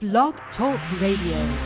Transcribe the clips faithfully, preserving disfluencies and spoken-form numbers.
Blog Talk Radio.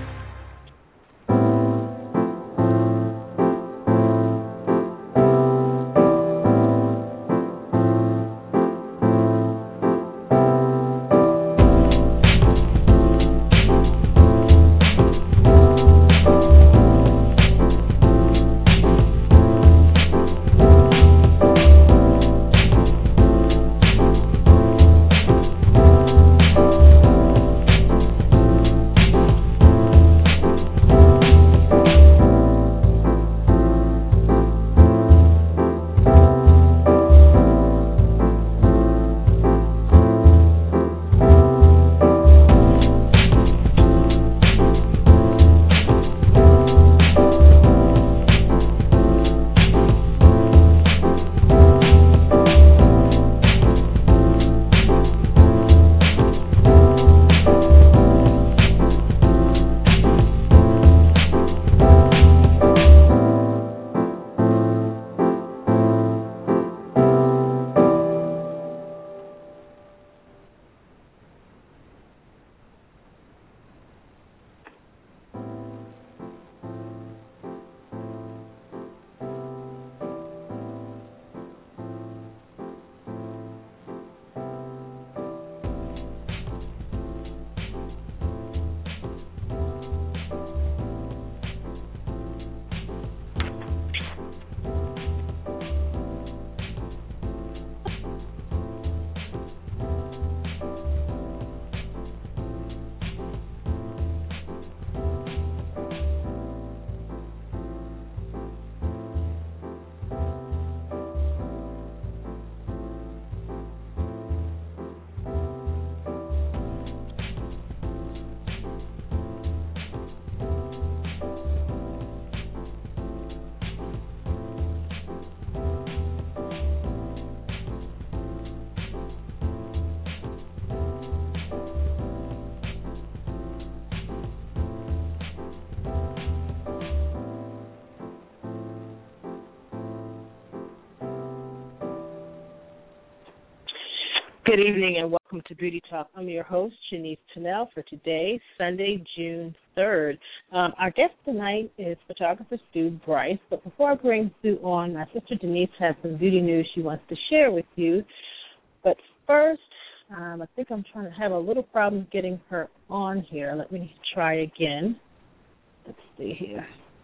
Good evening and welcome to Beauty Talk. I'm your host, Shanice Tunnell, for today, Sunday, June third. Um, our guest tonight is photographer Stu Bryce, but before I bring Stu on, my sister Denise has some beauty news she wants to share with you. But first, um, I think I'm trying to have a little problem getting her on here. Let me try again. Let's see here.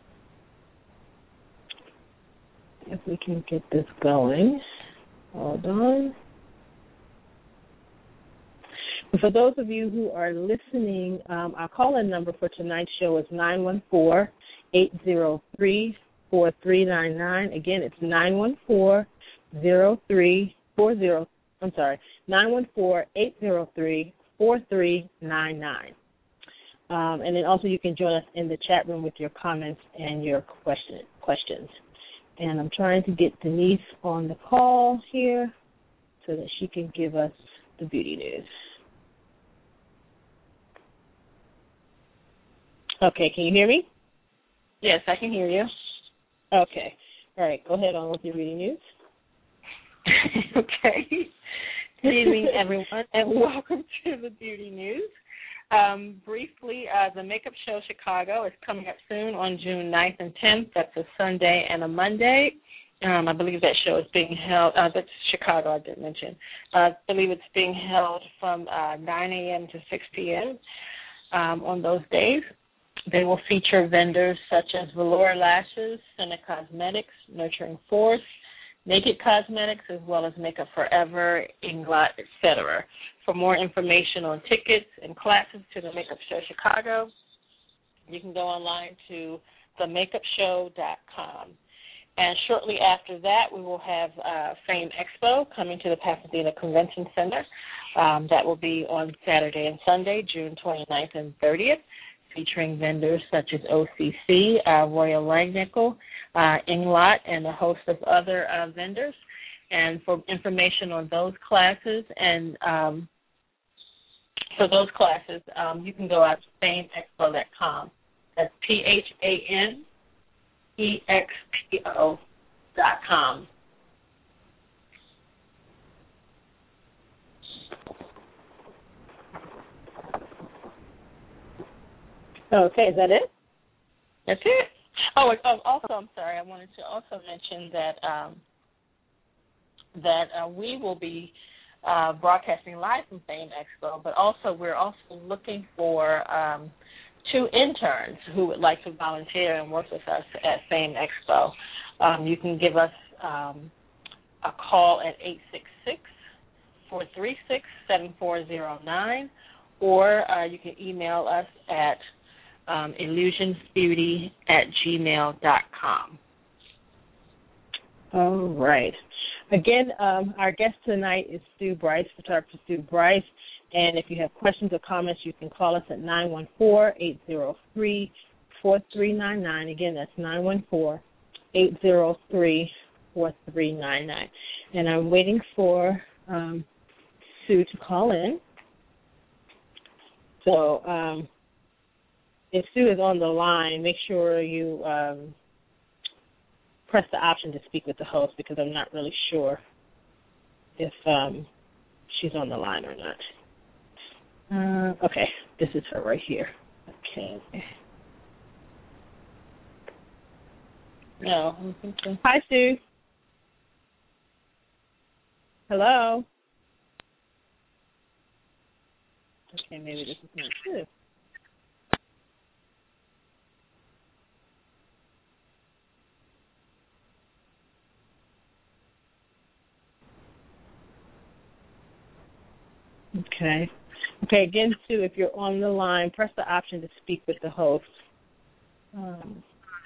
If we can get this going. Hold on. For those of you who are listening, um, our call-in number for tonight's show is nine one four, eight zero three, four three nine nine. Again, it's nine one four, zero three four zero. I'm sorry, nine one four, eight zero three, four three nine nine. Um, and then also you can join us in the chat room with your comments and your question, questions. And I'm trying to get Denise on the call here so that she can give us the beauty news. Okay, can you hear me? Yes, I can hear you. Okay. All right, go ahead on with your reading news. Okay. Good evening, everyone, and welcome to the Beauty News. Um, briefly, uh, the Makeup Show Chicago is coming up soon on June ninth and tenth. That's a Sunday and a Monday. Um, I believe that show is being held, uh, that's Chicago, I didn't mention. Uh, I believe it's being held from uh, nine a.m. to six p.m. Um, on those days. They will feature vendors such as Velour Lashes, Senna Cosmetics, Nurturing Force, Naked Cosmetics, as well as Makeup Forever, Inglot, et cetera. For more information on tickets and classes to the Makeup Show Chicago, you can go online to the makeup show dot com. And shortly after that, we will have uh, Fame Expo coming to the Pasadena Convention Center. Um, that will be on Saturday and Sunday, June twenty-ninth and thirtieth. Featuring vendors such as O C C, uh, Royal Langnickel, uh, Inglot, and a host of other uh, vendors. And for information on those classes and um, for those classes, um, you can go out to fame expo dot com. That's P H A N E X P O dot com. Okay, is that it? That's it. Oh, oh, also, I'm sorry. I wanted to also mention that um, that uh, we will be uh, broadcasting live from Fame Expo, but also we're also looking for um, two interns who would like to volunteer and work with us at Fame Expo. Um, you can give us um, a call at eight six six, four three six, seven four zero nine, or uh, you can email us at um, illusionsbeauty at gmail dot com. All right. Again, um, our guest tonight is Stu Bryce, photographer Stu Bryce. And if you have questions or comments, you can call us at nine one four, eight zero three, four three nine nine. Again, that's nine one four, eight zero three, four three nine nine. And I'm waiting for um, Sue to call in. So um, if Sue is on the line, make sure you um, press the option to speak with the host, because I'm not really sure if um, she's on the line or not. Uh, okay, this is her right here. Okay. No, I don't think so. Hi, Sue. Hello. Okay, maybe this is not Sue. Okay. Okay, again, Sue, if you're on the line, press the option to speak with the host. Um,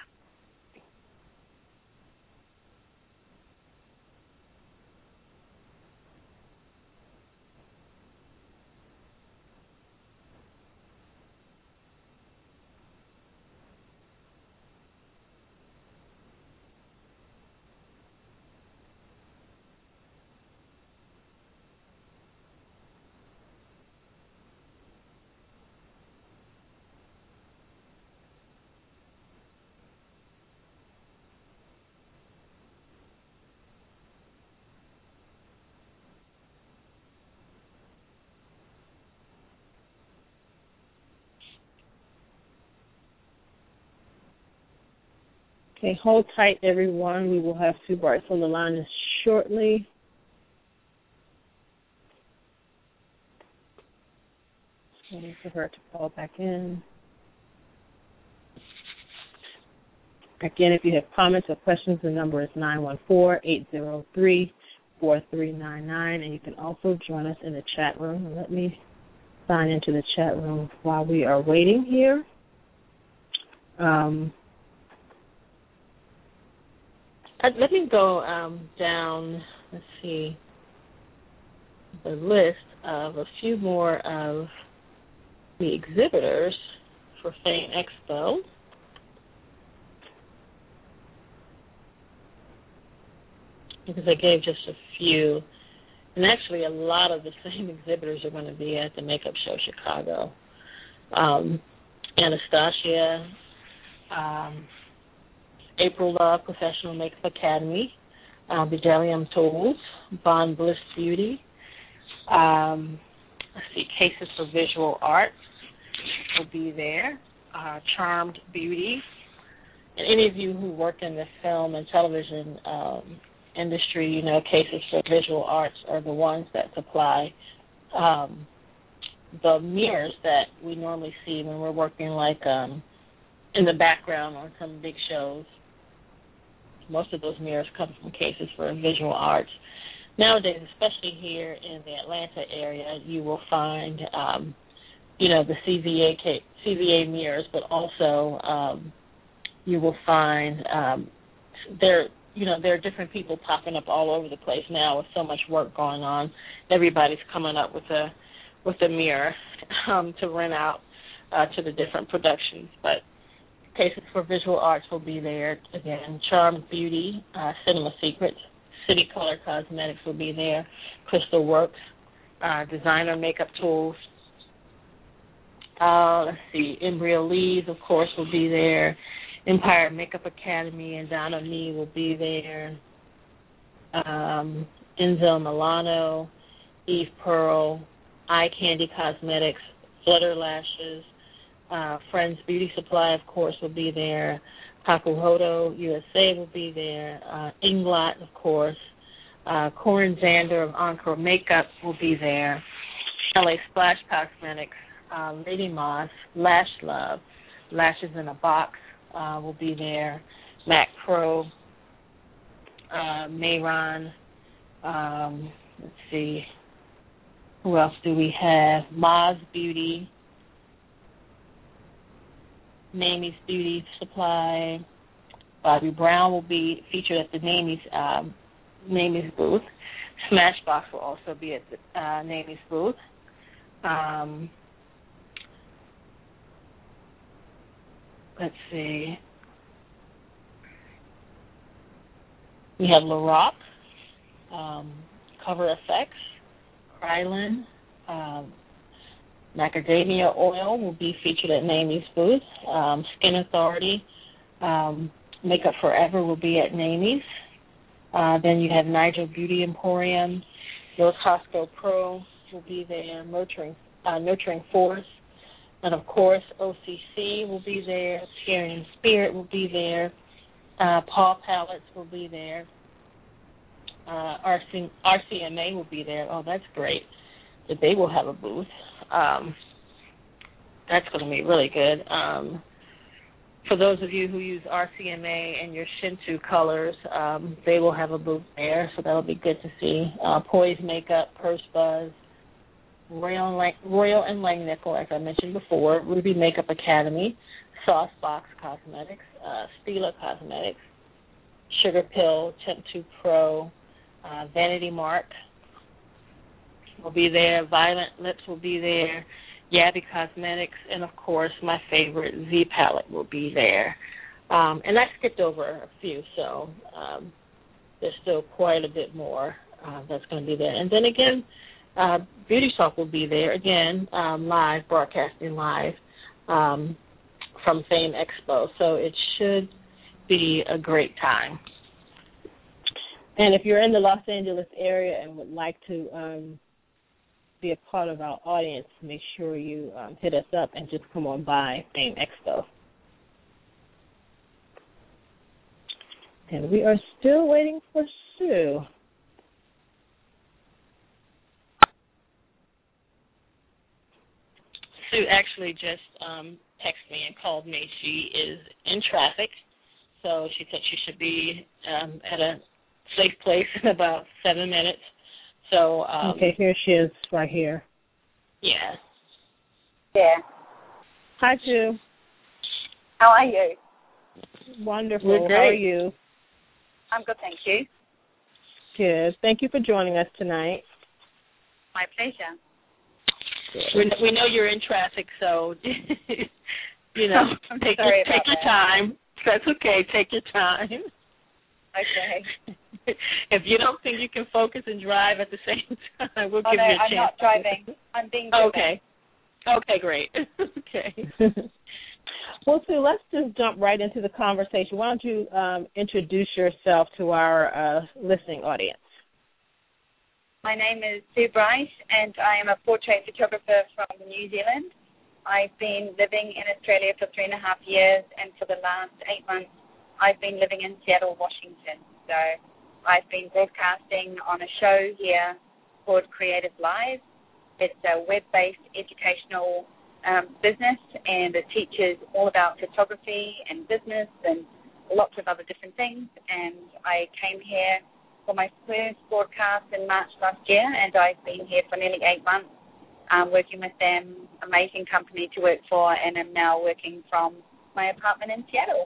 okay, hold tight, everyone. We will have Sue Bryce on the line shortly. Waiting for her to call back in. Again, if you have comments or questions, the number is nine one four, eight zero three, four three nine nine, and you can also join us in the chat room. And let me sign into the chat room while we are waiting here. Um, Uh, let me go um, down, let's see, the list of a few more of the exhibitors for Fame Expo. Because I gave just a few. And actually a lot of the same exhibitors are going to be at the Makeup Show Chicago. Um, Anastasia, um, April Love Professional Makeup Academy, uh, Bdellium Tools, Bond Bliss Beauty, um, let's see, Cases for Visual Arts will be there, uh, Charmed Beauty, and any of you who work in the film and television um, industry, you know, Cases for Visual Arts are the ones that supply um, the mirrors that we normally see when we're working like um, in the background on some big shows. Most of those mirrors come from Cases for Visual Arts. Nowadays, especially here in the Atlanta area, you will find, um, you know, the C V A C V A mirrors, but also um, you will find um, there, you know, there are different people popping up all over the place now with so much work going on. Everybody's coming up with a with a mirror um, to rent out uh, to the different productions, but Cases for Visual Arts will be there. Again, Charmed Beauty, uh, Cinema Secrets, City Color Cosmetics will be there, Crystal Works, uh, Designer Makeup Tools. Uh, let's see, Embryo Lee's, of course, will be there. Empire Makeup Academy and Donna Nee will be there. Um, Enzo Milano, Eve Pearl, Eye Candy Cosmetics, Flutter Lashes, Uh, Friends Beauty Supply, of course, will be there. Hakuhodo U S A will be there. Uh, Inglot, of course. Uh, Corin Zander of Encore Makeup will be there. L A Splash Cosmetics, uh, Lady Moss, Lash Love, Lashes in a Box uh, will be there. Mac Pro, uh, Mayron. Um, let's see. Who else do we have? Moz Beauty, Namie's Beauty Supply. Bobby Brown will be featured at the Namie's um, Namie's booth. Smashbox will also be at the uh, Namie's booth. Um, let's see. We have Lorac, um, Cover Effects, Krylon, um, Macadamia Oil will be featured at Namie's booth. Um, Skin Authority, um, Makeup Forever will be at Namie's. Uh, then you have Nigel Beauty Emporium, Your Costco Pro will be there, Nurturing, uh, Nurturing Force, and of course O C C will be there, Caring Spirit will be there, uh, Paw Palettes will be there, uh, R C, R C M A will be there. Oh, that's great that they will have a booth. Um, that's going to be really good. Um, For those of you who use R C M A and your Shinto colors, um, they will have a booth there, so that'll be good to see. Uh, Poise Makeup, Purse Buzz, Royal and, Lang- Royal and Langnickel, as I mentioned before, Ruby Makeup Academy, Sauce Box Cosmetics, uh, Stila Cosmetics, Sugar Pill, Temp two Pro, uh, Vanity Mark will be there, Violent Lips will be there, Yabby Cosmetics, and, of course, my favorite, Z Palette will be there. Um, and I skipped over a few, so um, there's still quite a bit more uh, that's going to be there. And then, again, uh, Beauty Talk will be there, again, um, live, broadcasting live um, from Fame Expo. So it should be a great time. And if you're in the Los Angeles area and would like to um, be a part of our audience, make sure you um, hit us up and just come on by Fame Expo. And we are still waiting for Sue. Sue actually just um, texted me and called me. She is in traffic, so she said she should be um, at a safe place in about seven minutes. So um, okay, here she is, right here. Yeah. Yeah. Hi, Sue. How are you? Wonderful. We're great. How are you? I'm good, thank you. Good. Thank you for joining us tonight. My pleasure. We, we know you're in traffic, so you know, I'm take sorry your, about take your that. time. That's okay. Take your time. Okay. If you don't think you can focus and drive at the same time, we'll oh, give no, you a I'm chance. not driving. I'm being driven. Okay. Okay, great. Okay. Well, Sue, let's just jump right into the conversation. Why don't you um, introduce yourself to our uh, listening audience? My name is Sue Bryce, and I am a portrait photographer from New Zealand. I've been living in Australia for three and a half years, and for the last eight months, I've been living in Seattle, Washington. So I've been broadcasting on a show here called Creative Live. It's a web-based educational um, business, and it teaches all about photography and business and lots of other different things. And I came here for my first broadcast in March last year, and I've been here for nearly eight months um, working with them. Amazing company to work for, and I'm now working from my apartment in Seattle.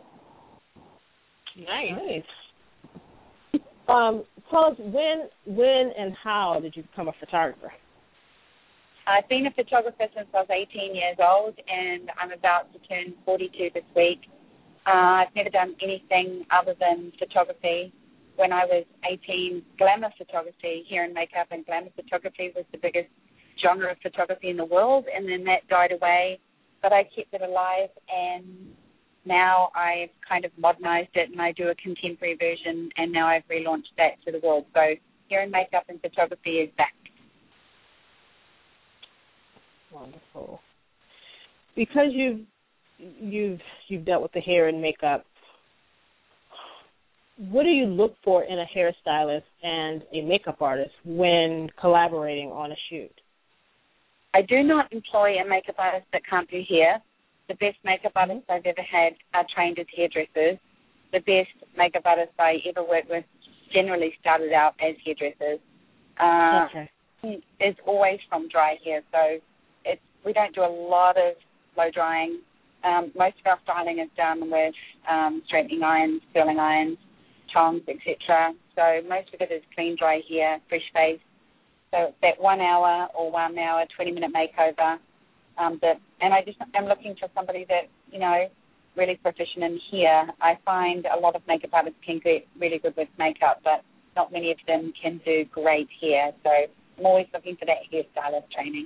Nice. Nice. Um, tell us when, when, and how did you become a photographer? I've been a photographer since I was eighteen years old, and I'm about to turn forty-two this week. Uh, I've never done anything other than photography. When I was eighteen, glamour photography, hair and makeup and glamour photography was the biggest genre of photography in the world, and then that died away, but I kept it alive, and now I've kind of modernized it, and I do a contemporary version, and now I've relaunched that to the world. So hair and makeup and photography is back. Wonderful. Because you've you've you've dealt with the hair and makeup. What do you look for in a hairstylist and a makeup artist when collaborating on a shoot? I do not employ a makeup artist that can't do hair. The best makeup artists I've ever had are trained as hairdressers. The best makeup artists I ever worked with generally started out as hairdressers. Uh, okay. It's always from dry hair, so it's, we don't do a lot of blow drying. Um, most of our styling is done with um, straightening irons, curling irons, tongs, et cetera. So most of it is clean, dry hair, fresh face. So it's that one hour or one hour, twenty-minute makeover. Um, that, and I just am looking for somebody that, you know, really proficient in hair. I find a lot of makeup artists can get really good with makeup, but not many of them can do great hair. So I'm always looking for that hairstylist training.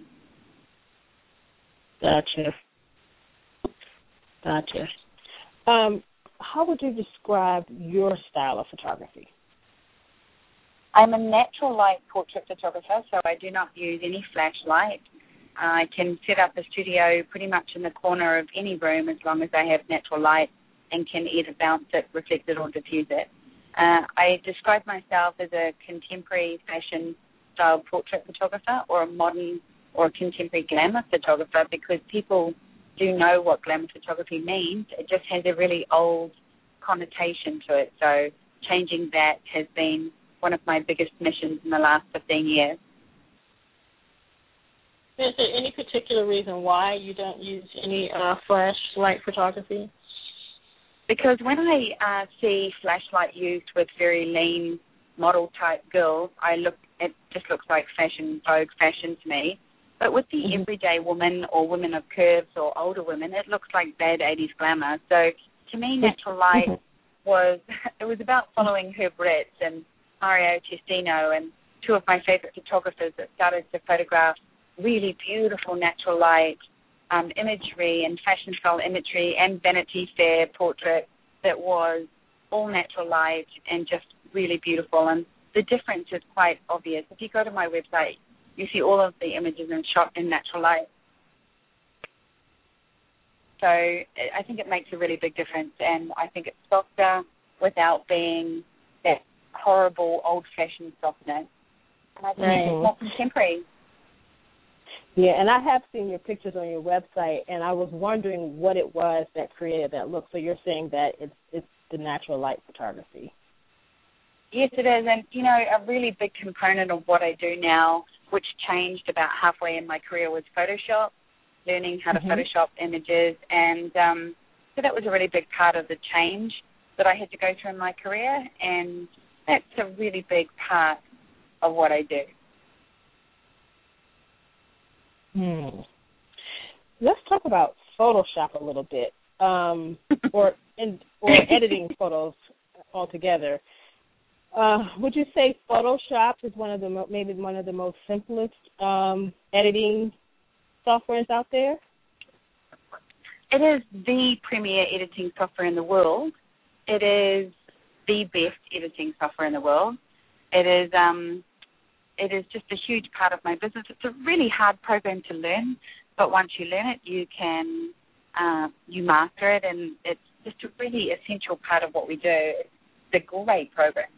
Gotcha. Gotcha. Um, how would you describe your style of photography? I'm a natural light portrait photographer, so I do not use any flashlight. I can set up a studio pretty much in the corner of any room as long as I have natural light and can either bounce it, reflect it, or diffuse it. Uh, I describe myself as a contemporary fashion style portrait photographer or a modern or a contemporary glamour photographer because people do know what glamour photography means. It just has a really old connotation to it. So changing that has been one of my biggest missions in the last fifteen years. Is there any particular reason why you don't use any uh, flashlight photography? Because when I uh, see flashlight used with very lean model-type girls, I look it just looks like fashion, Vogue fashion to me. But with the mm-hmm. everyday woman or women of curves or older women, it looks like bad eighties glamour. So to me, natural light mm-hmm. was, it was about following Herb Ritts and Mario Testino and two of my favorite photographers that started to photograph really beautiful natural light um, imagery and fashion style imagery and Vanity Fair portrait that was all natural light and just really beautiful. And the difference is quite obvious. If you go to my website, you see all of the images and shot in natural light. So I think it makes a really big difference, and I think it's softer without being that horrible old-fashioned softness. And I think right. it's more contemporary. Yeah, and I have seen your pictures on your website, and I was wondering what it was that created that look. So you're saying that it's it's the natural light photography. Yes, it is. And, you know, a really big component of what I do now, which changed about halfway in my career, was Photoshop, learning how to mm-hmm. Photoshop images. And um, so that was a really big part of the change that I had to go through in my career. And that's a really big part of what I do. Hmm. Let's talk about Photoshop a little bit, um, or in, or editing photos altogether. Uh, would you say Photoshop is one of the mo- maybe one of the most simplest um, editing softwares out there? It is the premier editing software in the world. It is the best editing software in the world. It is um, it is just a huge part of my business. It's a really hard program to learn, but once you learn it, you can uh, you master it, and it's just a really essential part of what we do. It's a great program.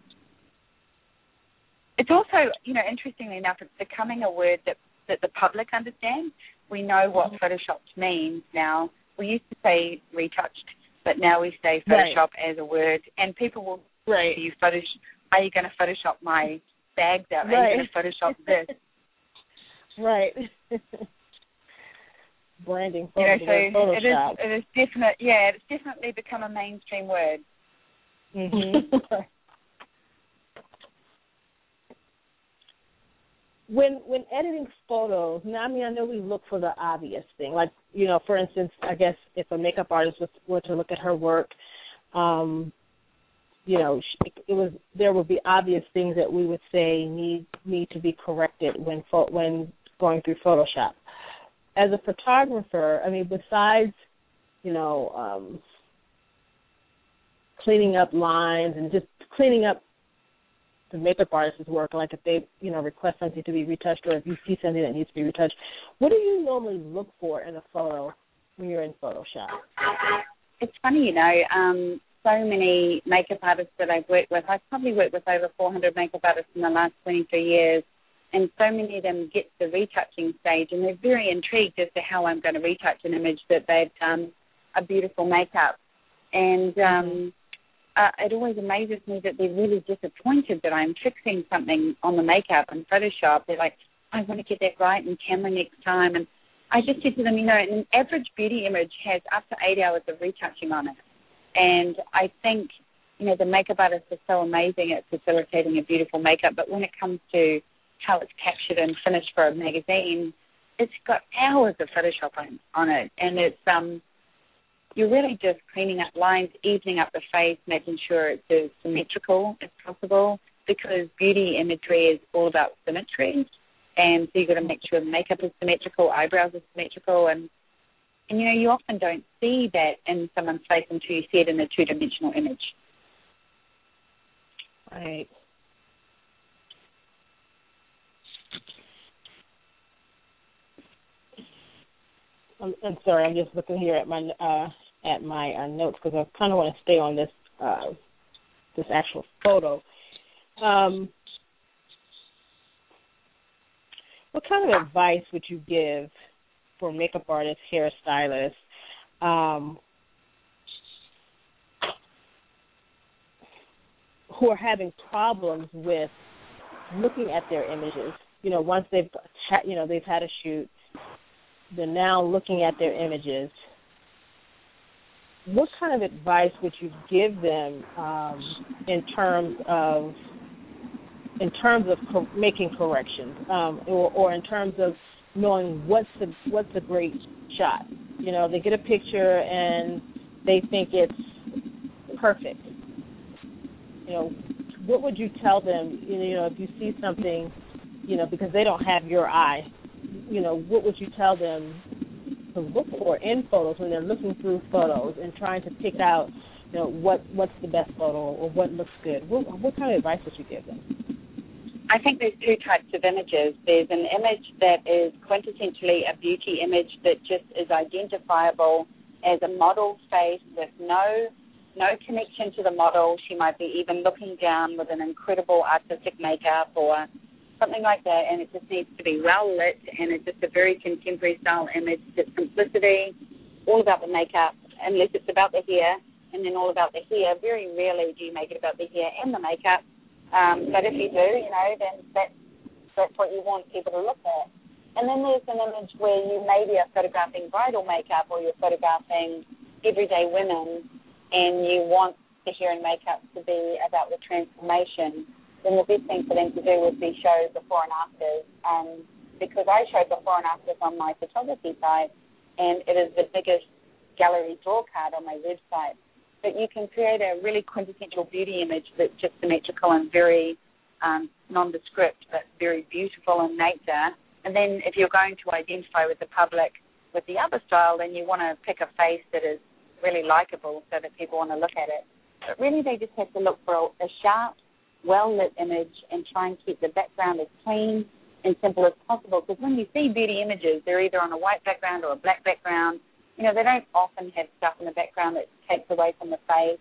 It's also, you know, interestingly enough, it's becoming a word that, that the public understands. We know what Photoshop means now. We used to say retouched, but now we say Photoshop right. as a word, and people will right. say, you Photoshop, are you going to Photoshop my bags out? Are right. you going to Photoshop this? Right. Branding, you know, so Photoshop. It is, it is definite, yeah, it's definitely become a mainstream word. Mm-hmm. When when editing photos, now I mean I know we look for the obvious thing, like you know, for instance, I guess if a makeup artist was, were to look at her work, um, you know, she, it was there would be obvious things that we would say need need to be corrected when when going through Photoshop. As a photographer, I mean, besides you know um, cleaning up lines and just cleaning up the makeup artist's work, like if they, you know, request something to be retouched or if you see something that needs to be retouched, what do you normally look for in a photo when you're in Photoshop? It's funny, you know, um, so many makeup artists that I've worked with. I've probably worked with over four hundred makeup artists in the last twenty-three years, and so many of them get to the retouching stage, and they're very intrigued as to how I'm going to retouch an image that they've done a beautiful makeup. And um, uh, it always amazes me that they're really disappointed that I'm fixing something on the makeup in Photoshop. They're like, I want to get that right in camera next time. And I just said to them, you know, an average beauty image has up to eight hours of retouching on it. And I think, you know, the makeup artists are so amazing at facilitating a beautiful makeup, but when it comes to how it's captured and finished for a magazine, it's got hours of Photoshop on, on it. And it's, um, you're really just cleaning up lines, evening up the face, making sure it's as symmetrical as possible, because beauty imagery is all about symmetry. And so you've got to make sure the makeup is symmetrical, eyebrows are symmetrical, and, and, you know, you often don't see that in someone's face until you see it in a two-dimensional image. Right. I'm, I'm sorry, I'm just looking here at my uh, at my uh, notes because I kind of want to stay on this uh, this actual photo. Um, what kind of advice would you give for makeup artists, hairstylists, um, who are having problems with looking at their images? You know, once they've you know they've had a shoot, they're now looking at their images. What kind of advice would you give them um, in terms of in terms of co- making corrections, um, or, or in terms of knowing what's the what's a great shot? You know, they get a picture and they think it's perfect. You know, what would you tell them? You know, if you see something, you know, because they don't have your eye, you know, what would you tell them to look for in photos when they're looking through photos and trying to pick out, you know, what what's the best photo or what looks good? What, what kind of advice would you give them? I think there's two types of images. There's an image that is quintessentially a beauty image that just is identifiable as a model face with no no connection to the model. She might be even looking down with an incredible artistic makeup or something like that, and it just needs to be well lit, and it's just a very contemporary style image. It's simplicity, all about the makeup, unless it's about the hair, and then all about the hair. Very rarely do you make it about the hair and the makeup. Um, but if you do, you know, then that's, that's what you want people to look at. And then there's an image where you maybe are photographing bridal makeup or you're photographing everyday women and you want the hair and makeup to be about the transformation. Then the best thing for them to do would be show before and afters. And because I show before and afters on my photography site, and it is the biggest gallery draw card on my website, that you can create a really quintessential beauty image that's just symmetrical and very um, nondescript, but very beautiful in nature. And then if you're going to identify with the public with the other style, then you want to pick a face that is really likable so that people want to look at it. But really they just have to look for a, a sharp, well-lit image and try and keep the background as clean and simple as possible. Because when you see beauty images, they're either on a white background or a black background. You know, they don't often have stuff in the background that takes away from the face,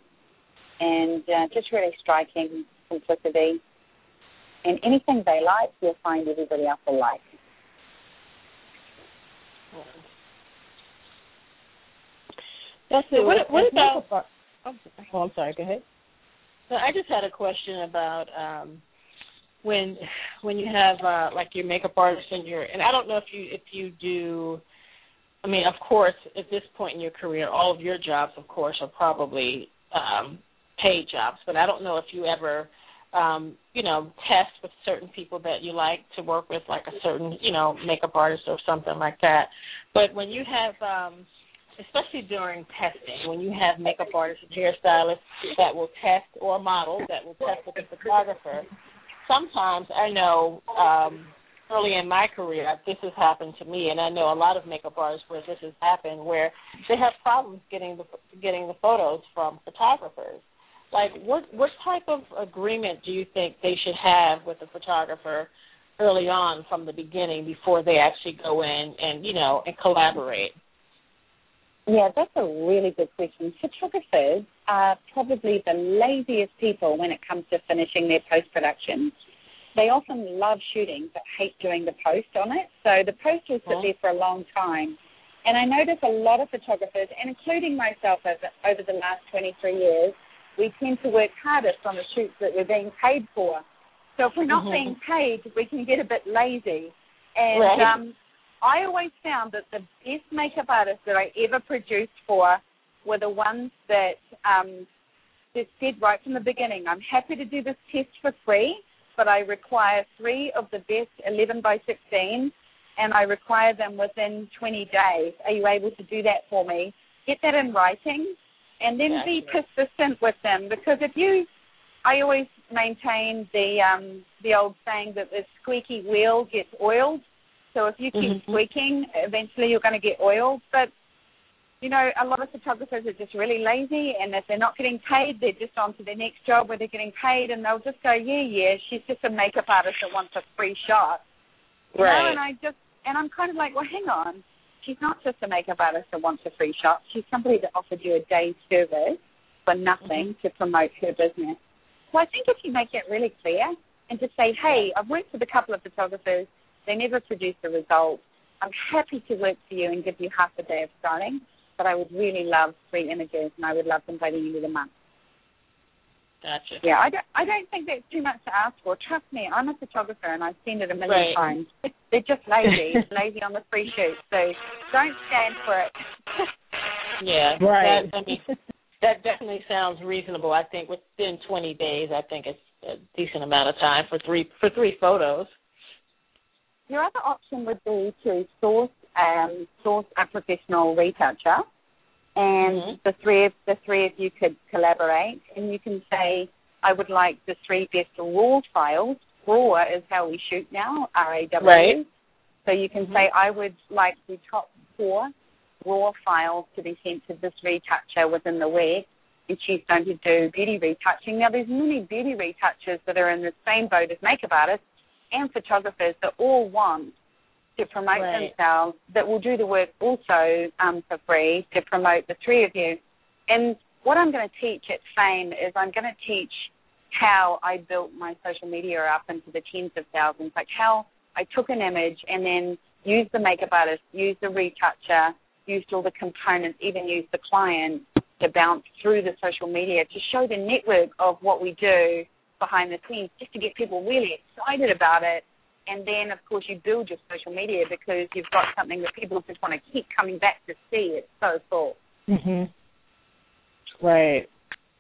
and uh, just really striking simplicity. And anything they like, you'll find everybody else will like. That's it. What, what about? Oh, I'm sorry. Go ahead. So I just had a question about um, when when you have uh, like your makeup artist and your, and I don't know if you if you do. I mean, of course, at this point in your career, all of your jobs, of course, are probably um, paid jobs. But I don't know if you ever, um, you know, test with certain people that you like to work with, like a certain, you know, makeup artist or something like that. But when you have, um, especially during testing, when you have makeup artists and hairstylists that will test, or models that will test with a photographer, sometimes I know um, early in my career, this has happened to me, and I know a lot of makeup artists where this has happened, where they have problems getting the getting the photos from photographers. Like, what what type of agreement do you think they should have with the photographer early on from the beginning before they actually go in and, you know, and collaborate? Yeah, that's a really good question. Photographers are probably the laziest people when it comes to finishing their post-production. They often love shooting but hate doing the post on it. So the post will sit there for a long time. And I notice a lot of photographers, and including myself over, over the last twenty-three years, we tend to work hardest on the shoots that we're being paid for. So if we're not mm-hmm. being paid, we can get a bit lazy. And right. um, I always found that the best makeup artists that I ever produced for were the ones that um, just said right from the beginning, I'm happy to do this test for free, but I require three of the best eleven by sixteen, and I require them within twenty days. Are you able to do that for me? Get that in writing, and then be persistent with them. Because if you, I always maintain the um, the old saying that the squeaky wheel gets oiled. So if you keep mm-hmm. squeaking, eventually you're going to get oiled. But, you know, a lot of photographers are just really lazy, and if they're not getting paid, they're just on to their next job where they're getting paid, and they'll just go, yeah, yeah, she's just a makeup artist that wants a free shot. You right. know, and I just, and I'm kind of like, well, hang on. She's not just a makeup artist that wants a free shot. She's somebody that offered you a day's service for nothing mm-hmm. to promote her business. So I think if you make it really clear and just say, hey, I've worked with a couple of photographers. They never produced a result. I'm happy to work for you and give you half a day of styling, but I would really love three images, and I would love them by the end of the month. Gotcha. Yeah, I don't, I don't think that's too much to ask for. Trust me, I'm a photographer, and I've seen it a million right. times. They're just lazy, lazy on the free shoot, so don't stand for it. Yeah, right. That, I mean, that definitely sounds reasonable. I think within twenty days, I think it's a decent amount of time for three for three photos. Your other option would be to source um, source a professional retoucher, and mm-hmm. the three of the three of you could collaborate, and you can say, I would like the three best raw files. Raw is how we shoot now, R A W. Right. So you can mm-hmm. say, I would like the top four raw files to be sent to this retoucher within the week, and she's going to do beauty retouching. Now, there's many beauty retouchers that are in the same boat as makeup artists and photographers that all want to promote right. themselves, that will do the work also um, for free to promote the three of you. And what I'm going to teach at Fame is I'm going to teach how I built my social media up into the tens of thousands, like how I took an image and then used the makeup artist, used the retoucher, used all the components, even used the client to bounce through the social media to show the network of what we do behind the scenes, just to get people really excited about it. And then, of course, you build your social media because you've got something that people just want to keep coming back to see. It's so cool. Mhm. Right.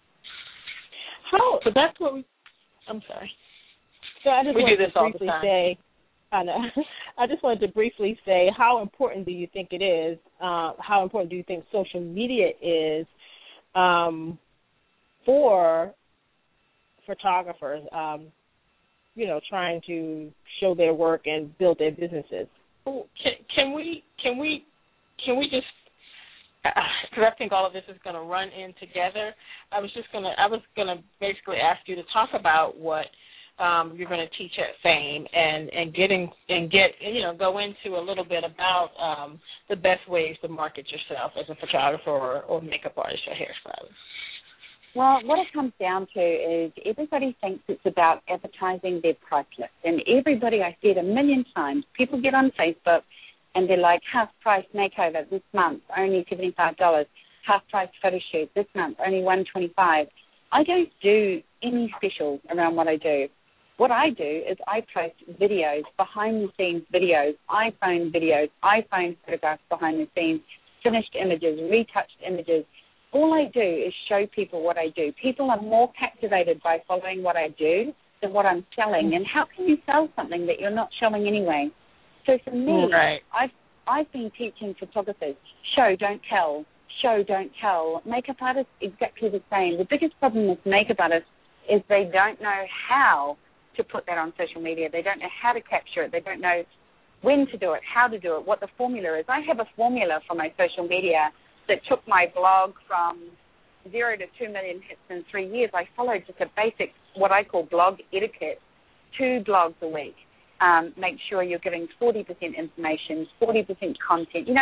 How? So that's what we. I'm sorry. So I just we wanted do this to all briefly the time. say. I know. I just wanted to briefly say, how important do you think it is? Uh, how important do you think social media is um, for photographers, um, you know, trying to show their work and build their businesses? Can, can we can we can we just, because I think all of this is going to run in together. I was just gonna I was gonna basically ask you to talk about what um, you're going to teach at Fame and and getting and get you know go into a little bit about um, the best ways to market yourself as a photographer or, or makeup artist or hairstylist. Well, what it comes down to is everybody thinks it's about advertising their price list. And everybody, I see it a million times, people get on Facebook and they're like, half price makeover this month, only seventy-five dollars. Half price photo shoot this month, only one hundred twenty-five dollars. I don't do any specials around what I do. What I do is I post videos, behind-the-scenes videos, iPhone videos, iPhone photographs behind the scenes, finished images, retouched images. All I do is show people what I do. People are more captivated by following what I do than what I'm selling. And how can you sell something that you're not showing anyway? So for me, right. I've I've been teaching photographers, show, don't tell, show, don't tell. Makeup artists, exactly the same. The biggest problem with makeup artists is they don't know how to put that on social media. They don't know how to capture it. They don't know when to do it, how to do it, what the formula is. I have a formula for my social media that took my blog from zero to two million hits in three years. I followed just a basic, what I call blog etiquette, two blogs a week. Um, make sure you're giving forty percent information, forty percent content. You know,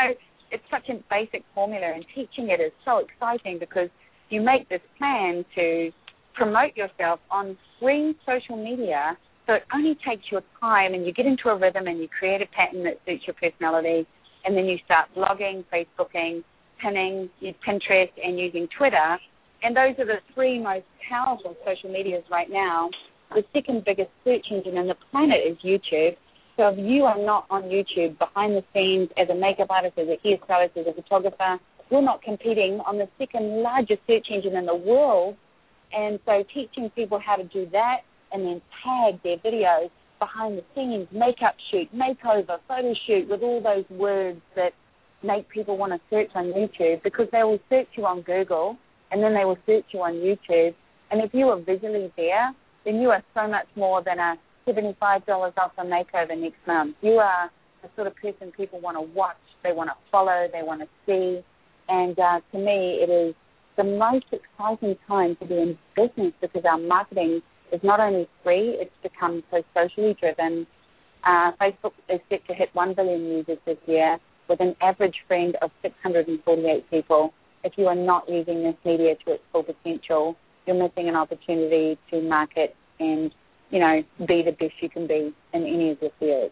it's such a basic formula, and teaching it is so exciting because you make this plan to promote yourself on free social media, so it only takes your time, and you get into a rhythm and you create a pattern that suits your personality, and then you start blogging, Facebooking, pinning, Pinterest, and using Twitter, and those are the three most powerful social medias right now. The second biggest search engine on the planet is YouTube. So if you are not on YouTube behind the scenes as a makeup artist, as a hairstylist, as a photographer, you're not competing on the second largest search engine in the world. And so teaching people how to do that and then tag their videos behind the scenes, makeup shoot, makeover, photo shoot with all those words that make people want to search on YouTube, because they will search you on Google and then they will search you on YouTube. And if you are visually there, then you are so much more than a seventy-five dollars off a makeover next month. You are the sort of person people want to watch, they want to follow, they want to see. And uh, to me, it is the most exciting time to be in business, because our marketing is not only free, it's become so socially driven. Uh, Facebook is set to hit one billion users this year with an average friend of six hundred forty-eight people. If you are not using this media to its full potential, you're missing an opportunity to market and, you know, be the best you can be in any of your fields.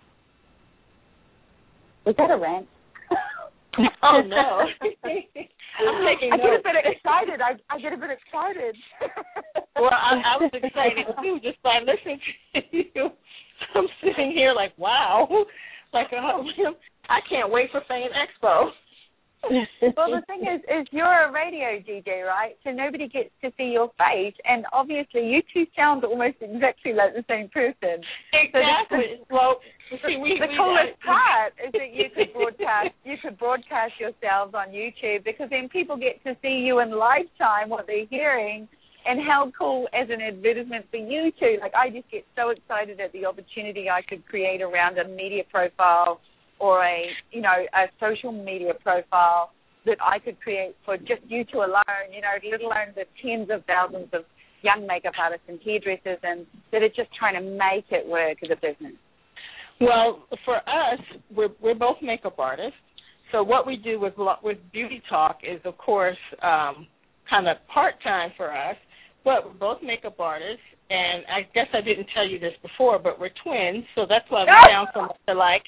Was that a rant? Oh, no. I'm taking I notes. get a bit excited. I, I get a bit excited. Well, I, I was excited, too, just by listening to you. I'm sitting here like, wow. Like, uh, I can't wait for Fan Expo. Well, the thing is, is you're a radio D J, right? So nobody gets to see your face, and obviously you two sound almost exactly like the same person. Exactly. So well, see, we, the we, coolest uh, part is that you could broadcast, you could broadcast yourselves on YouTube, because then people get to see you in lifetime, what they're hearing, and how cool as an advertisement for you two. Like, I just get so excited at the opportunity I could create around a media profile or a, you know, a social media profile that I could create for just you two alone, you know, let alone the tens of thousands of young makeup artists and hairdressers and that are just trying to make it work as a business. Well, for us, we're, we're both makeup artists. So what we do with, with Beauty Talk is, of course, um, kind of part-time for us, but we're both makeup artists. And I guess I didn't tell you this before, but we're twins, so that's why we sound so much alike.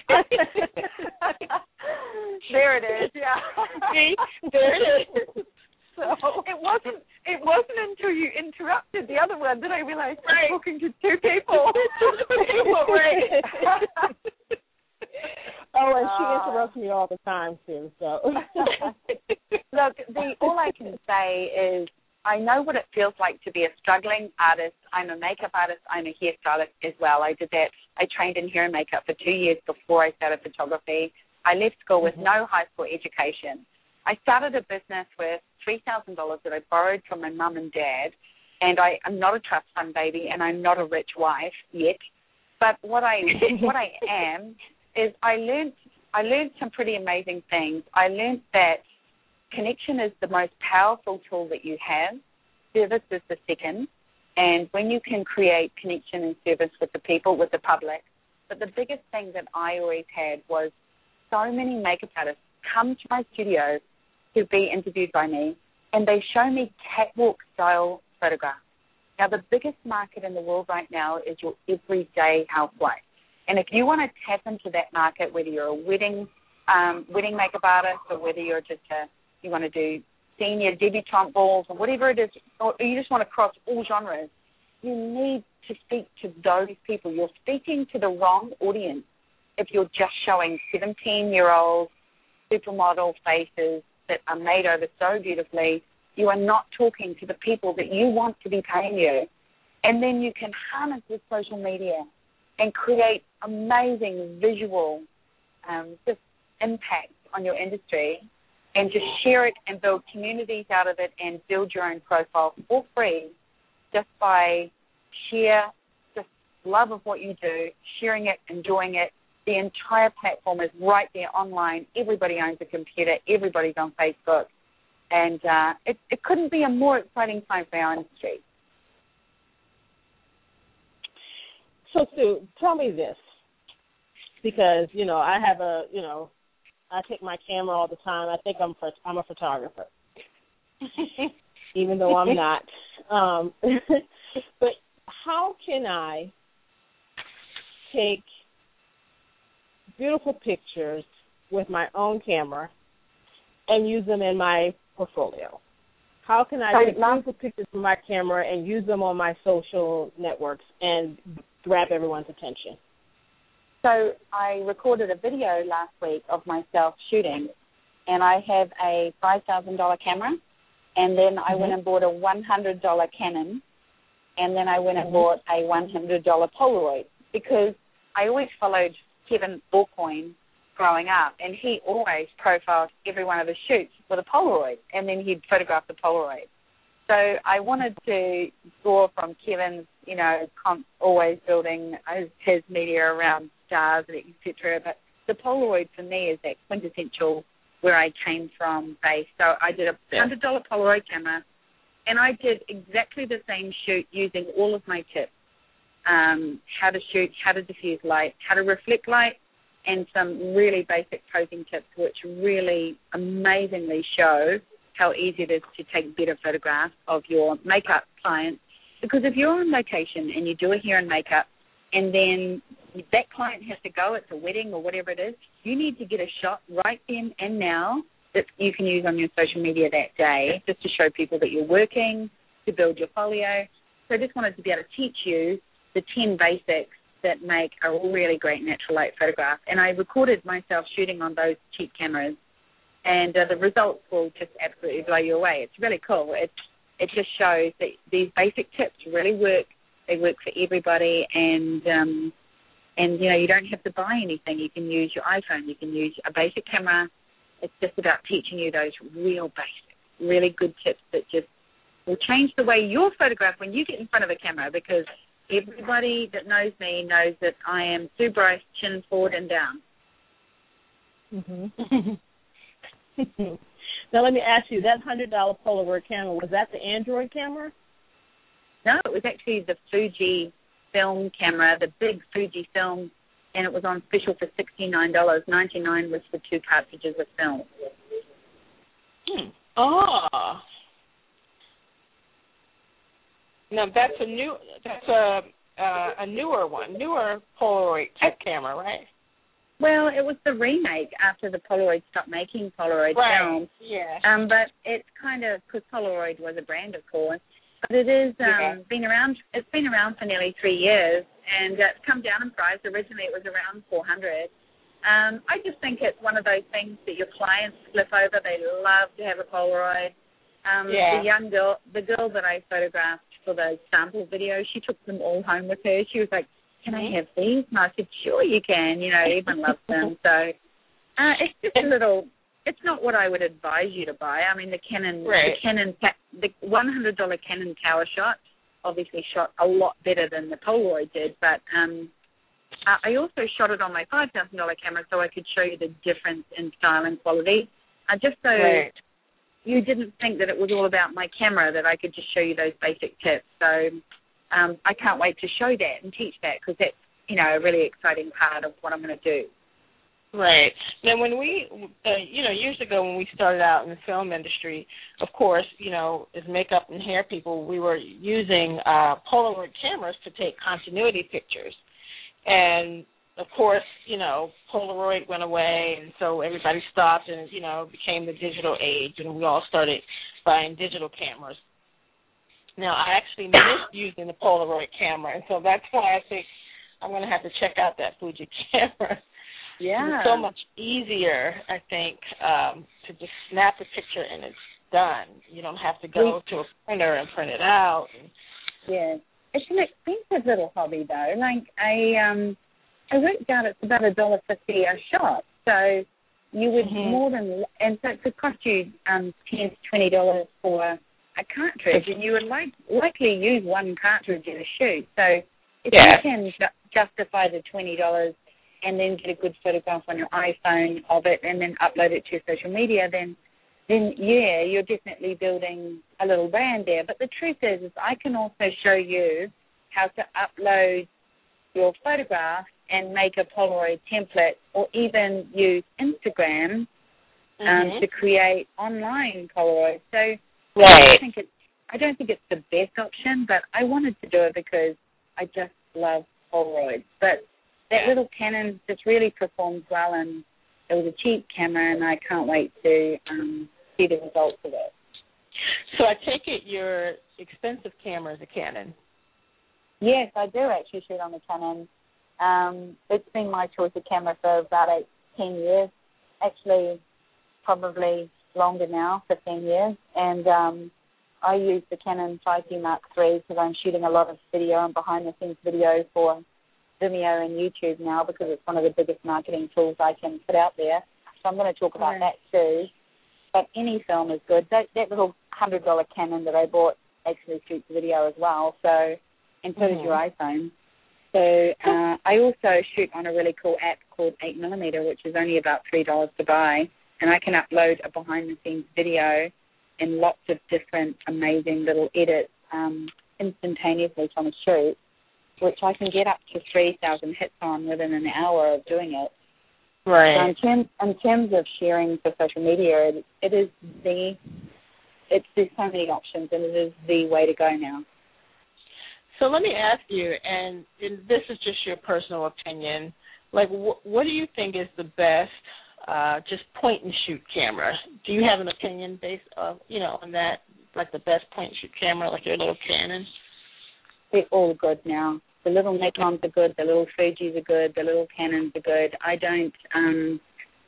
There it is, yeah. See, there it is. So it wasn't. It wasn't until you interrupted the other one that I realized right. I'm talking to two people. Right. Oh, and she uh, interrupts me all the time too. So look, the all I can say is, I know what it feels like to be a struggling artist. I'm a makeup artist. I'm a hairstylist as well. I did that. I trained in hair and makeup for two years before I started photography. I left school with no high school education. I started a business with three thousand dollars that I borrowed from my mum and dad, and I am not a trust fund baby, and I'm not a rich wife yet. But what I what I am is I learned I learned some pretty amazing things. I learned that connection is the most powerful tool that you have. Service is the second. And when you can create connection and service with the people, with the public. But the biggest thing that I always had was so many makeup artists come to my studio to be interviewed by me, and they show me catwalk-style photographs. Now, the biggest market in the world right now is your everyday housewife. And if you want to tap into that market, whether you're a wedding um, wedding makeup artist or whether you're just a you want to do senior debutante balls or whatever it is, or you just want to cross all genres, you need to speak to those people. You're speaking to the wrong audience if you're just showing seventeen-year-old supermodel faces that are made over so beautifully. You are not talking to the people that you want to be paying you. And then you can harness this social media and create amazing visual um, just impact on your industry, and just share it and build communities out of it and build your own profile for free just by sheer just love of what you do, sharing it, enjoying it. The entire platform is right there online. Everybody owns a computer. Everybody's on Facebook. And uh, it, it couldn't be a more exciting time for our industry. So, Sue, tell me this, because, you know, I have a, you know, I take my camera all the time. I think I'm I'm a photographer, even though I'm not. Um, but how can I take beautiful pictures with my own camera and use them in my portfolio? How can I take beautiful pictures from my camera and use them on my social networks and grab everyone's attention? So I recorded a video last week of myself shooting, and I have a five thousand dollars camera, and then I mm-hmm. went and bought a one hundred dollars Canon, and then I went and mm-hmm. bought a one hundred dollars Polaroid, because I always followed Kevin Aucoin growing up, and he always profiled every one of his shoots with a Polaroid, and then he'd photograph the Polaroid. So I wanted to draw from Kevin's, you know, com- always building his, his media around stars, et cetera. But the Polaroid for me is that quintessential where I came from base. So I did a one hundred dollars Polaroid camera, and I did exactly the same shoot using all of my tips. Um, how to shoot, how to diffuse light, how to reflect light, and some really basic posing tips which really amazingly show how easy it is to take better photographs of your makeup clients. Because if you're on location and you do a hair and makeup, and then that client has to go, it's a wedding or whatever it is, you need to get a shot right then and now that you can use on your social media that day, just to show people that you're working, to build your folio. So I just wanted to be able to teach you the ten basics that make a really great natural light photograph. And I recorded myself shooting on those cheap cameras, and uh, the results will just absolutely blow you away. It's really cool. It, it just shows that these basic tips really work. They work for everybody, and, um, and you know, you don't have to buy anything. You can use your iPhone. You can use a basic camera. It's just about teaching you those real basic, really good tips that just will change the way you'll photograph when you get in front of a camera, because everybody that knows me knows that I am Sue Bryce, chin forward and down. Mm-hmm. Now let me ask you, that one hundred dollars Polaroid camera, was that the Android camera? No, it was actually the Fuji film camera, the big Fuji film, and it was on special for sixty-nine dollars. ninety-nine dollars was for two cartridges of film. Hmm. Oh. No, that's a new. That's a uh, a newer one, newer Polaroid type camera, right? Well, it was the remake after the Polaroid stopped making Polaroid right. films. Yeah. Um, but it's kind of, because Polaroid was a brand, of course. But it is um, yeah. been around. It's been around for nearly three years, and it's come down in price. Originally, it was around four hundred. Um, I just think it's one of those things that your clients flip over. They love to have a Polaroid. Um, yeah. The young girl, the girl that I photographed for the sample video, she took them all home with her. She was like, "Can I have these?" And I said, "Sure, you can." You know, everyone loves them. So uh, it's just a little. It's not what I would advise you to buy. I mean, the Canon, right. the Canon, the one hundred dollars Canon Power Shot obviously shot a lot better than the Polaroid did. But um, I also shot it on my five thousand dollars camera, so I could show you the difference in style and quality. Uh, just so. Right. You didn't think that it was all about my camera, that I could just show you those basic tips. So um, I can't wait to show that and teach that, because that's, you know, a really exciting part of what I'm going to do. Right. Now, when we, uh, you know, years ago when we started out in the film industry, of course, you know, as makeup and hair people, we were using uh, Polaroid cameras to take continuity pictures. And of course, you know, Polaroid went away, and so everybody stopped, and, you know, it became the digital age, and we all started buying digital cameras. Now, I actually missed using the Polaroid camera, and so that's why I think I'm going to have to check out that Fuji camera. Yeah. It's so much easier, I think, um, to just snap a picture and it's done. You don't have to go to a printer and print it out. Yeah. It's an expensive little hobby, though. Like, I... um. I worked out it's about a dollar fifty a shot, so you would mm-hmm. more than, and so it could cost you um, ten to twenty dollars for a cartridge, and you would like likely use one cartridge in a shoot. So if yeah. you can ju- justify the twenty dollars and then get a good photograph on your iPhone of it, and then upload it to your social media, then then yeah, you're definitely building a little brand there. But the truth is, is I can also show you how to upload your photograph and make a Polaroid template, or even use Instagram um, mm-hmm. to create online Polaroids. So right. I don't think it's I don't think it's the best option, but I wanted to do it because I just love Polaroids. But that yeah. little Canon just really performed well, and it was a cheap camera, and I can't wait to um, see the results of it. So I take it your expensive camera is a Canon. Yes, I do actually shoot on the Canon. Um, it's been my choice of camera for about eight, ten years. Actually, probably longer now, fifteen years. And um, I use the Canon five D Mark three because I'm shooting a lot of video and behind-the-scenes video for Vimeo and YouTube now, because it's one of the biggest marketing tools I can put out there. So I'm going to talk about right. that too. But any film is good. That, that little one hundred dollars Canon that I bought actually shoots video as well. So, and so mm-hmm. does your iPhone. So uh, I also shoot on a really cool app called eight millimeter, which is only about three dollars to buy. And I can upload a behind-the-scenes video and lots of different amazing little edits um, instantaneously from a shoot, which I can get up to three thousand hits on within an hour of doing it. Right. So in, terms, in terms of sharing for social media, it, it is the, it's, there's so many options, and it is the way to go now. So let me ask you, and, and this is just your personal opinion, like wh- what do you think is the best uh, just point-and-shoot camera? Do you have an opinion based on, you know, on that, like the best point-and-shoot camera, like your little Canon? They're all good now. The little Nikons are good, the little Fujis are good, the little Canons are good. I don't, um,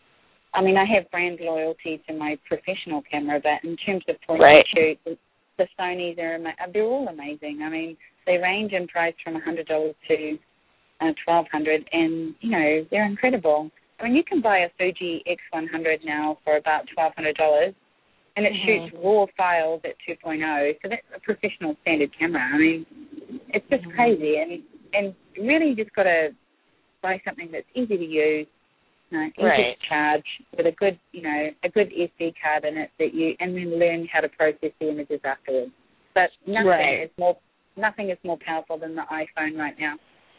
I mean, I have brand loyalty to my professional camera, but in terms of point-and-shoot, right. the Sonys are, they're all amazing. I mean, they range in price from one hundred dollars to uh, twelve hundred dollars, and, you know, they're incredible. I mean, you can buy a Fuji X one hundred now for about twelve hundred dollars, and it mm-hmm. shoots raw files at two point oh, so that's a professional standard camera. I mean, it's just mm-hmm. crazy, and and really you just got to buy something that's easy to use, you know, easy right. to charge, with a good, you know, a good S D card in it that you, and then learn how to process the images afterwards. But nothing right. is more nothing is more powerful than the iPhone right now.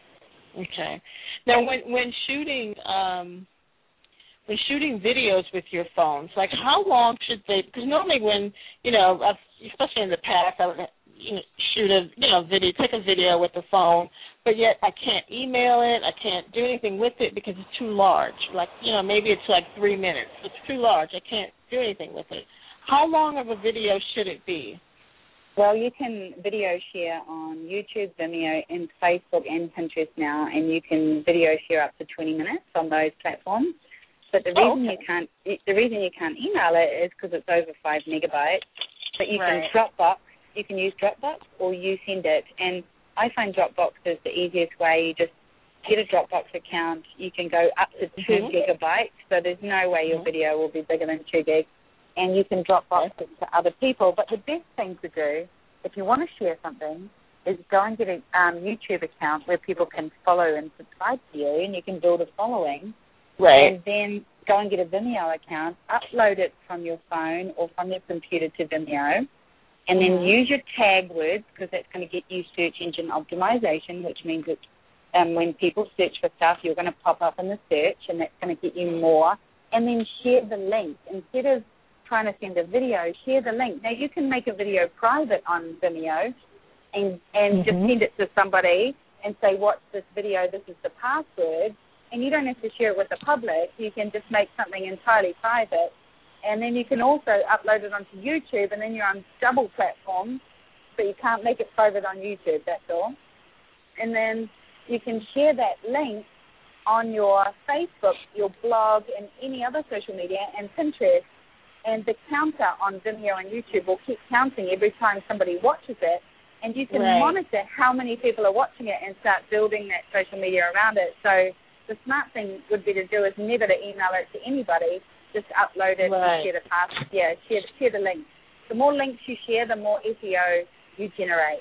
Okay. Now, when when shooting um, when shooting videos with your phones, like how long should they? Because normally, when you know, I've, especially in the past, I would you know, shoot a you know video, take a video with the phone, but yet I can't email it, I can't do anything with it because it's too large. Like you know, maybe it's like three minutes. It's too large. I can't do anything with it. How long of a video should it be? Well, you can video share on YouTube, Vimeo, and Facebook and Pinterest now, and you can video share up to twenty minutes on those platforms. But the reason oh, okay. you can't the reason you can't email it is because it's over five megabytes. But you right. can Dropbox, you can use Dropbox, or you send it. And I find Dropbox is the easiest way. You just get a Dropbox account. You can go up to two mm-hmm. gigabytes. So there's no way your mm-hmm. video will be bigger than two gigs. And you can Dropbox it to other people. But the best thing to do, if you want to share something, is go and get a um, YouTube account where people can follow and subscribe to you, and you can build a following. Right. And then go and get a Vimeo account, upload it from your phone or from your computer to Vimeo, and then mm-hmm. use your tag words, because that's going to get you search engine optimization, which means that um, when people search for stuff, you're going to pop up in the search, and that's going to get you more. And then share the link. Instead of trying to send a video, share the link. Now, you can make a video private on Vimeo and, and mm-hmm. just send it to somebody and say, watch this video, this is the password. And you don't have to share it with the public. You can just make something entirely private. And then you can also upload it onto YouTube, and then you're on double platforms, but you can't make it private on YouTube, that's all. And then you can share that link on your Facebook, your blog, and any other social media, and Pinterest. And the counter on Vimeo and YouTube will keep counting every time somebody watches it. And you can right. monitor how many people are watching it and start building that social media around it. So the smart thing would be to do is never to email it to anybody, just upload it right. and share the pass. Yeah, share, share the link. The more links you share, the more S E O you generate.